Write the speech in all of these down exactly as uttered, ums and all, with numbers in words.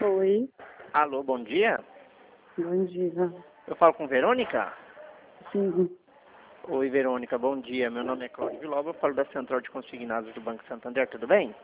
Oi, Alô, bom dia. bom dia. Eu falo com Verônica? Sim, Oi, Verônica, bom dia. Meu nome é Cláudio Viloba, eu falo da Central de Consignados do Banco Santander, tudo bem?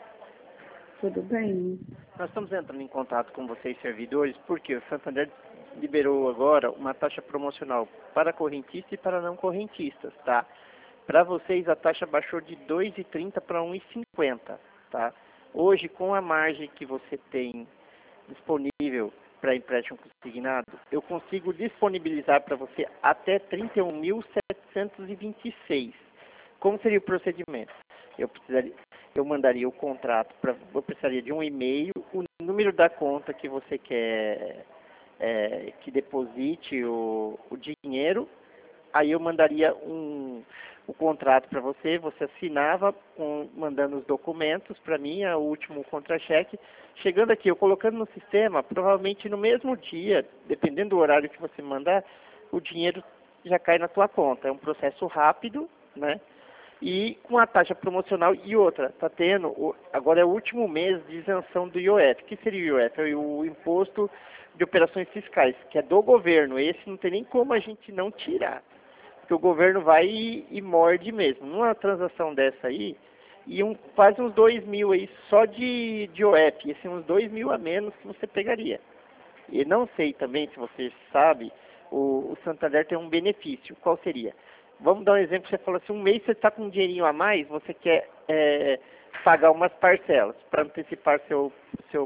tudo bem? Nós estamos entrando em contato com vocês, servidores, porque o Santander liberou agora uma taxa promocional para correntistas e para não correntistas, tá? Para vocês, a taxa baixou de dois e trinta para um e cinquenta, tá? Hoje, com a margem que você tem disponível para empréstimo consignado, eu consigo disponibilizar para você até trinta e um mil setecentos e vinte e seis. Como seria o procedimento? Eu precisaria, eu mandaria o contrato para, eu precisaria de um e-mail, o número da conta que você quer é, que deposite o, o dinheiro. Aí eu mandaria um, o contrato para você, você assinava, com, mandando os documentos para mim, o último contra-cheque. Chegando aqui, eu colocando no sistema, provavelmente no mesmo dia, dependendo do horário que você mandar, o dinheiro já cai na tua conta. É um processo rápido, né? E com a taxa promocional e outra, está tendo, agora é o último mês de isenção do I O F. O que seria o I O F? É o Imposto de Operações Fiscais, que é do governo. Esse não tem nem como a gente não tirar, porque o governo vai e, e morde mesmo. Numa transação dessa aí, e um, quase uns dois mil aí só de, de I O F, assim, uns dois mil a menos que você pegaria. E não sei também se você sabe, o, o Santander tem um benefício. Qual seria? Vamos dar um exemplo, você falou assim, um mês você está com um dinheirinho a mais, você quer é, pagar umas parcelas para antecipar seu, seu,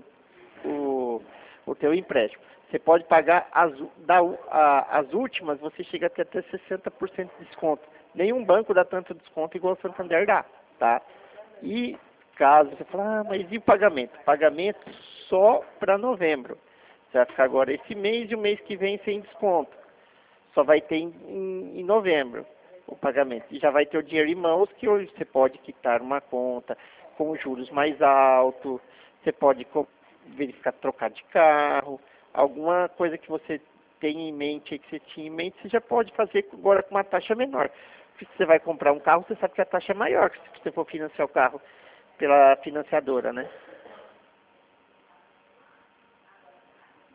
o, o teu empréstimo. Você pode pagar as, da, a, as últimas, você chega até até sessenta por cento de desconto. Nenhum banco dá tanto desconto igual o Santander dá, tá? E caso você fale, ah, mas e o pagamento? Pagamento só para novembro. Você vai ficar agora esse mês e o mês que vem sem desconto. Só vai ter em, em, em novembro o pagamento. E já vai ter o dinheiro em mãos, que hoje você pode quitar uma conta com juros mais altos, você pode verificar trocar de carro, alguma coisa que você tem em mente, que você tinha em mente, você já pode fazer agora com uma taxa menor. Se você vai comprar um carro, você sabe que a taxa é maior, que se você for financiar o carro pela financiadora, né?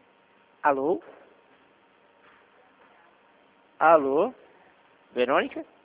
Alô? Alô? Verônica?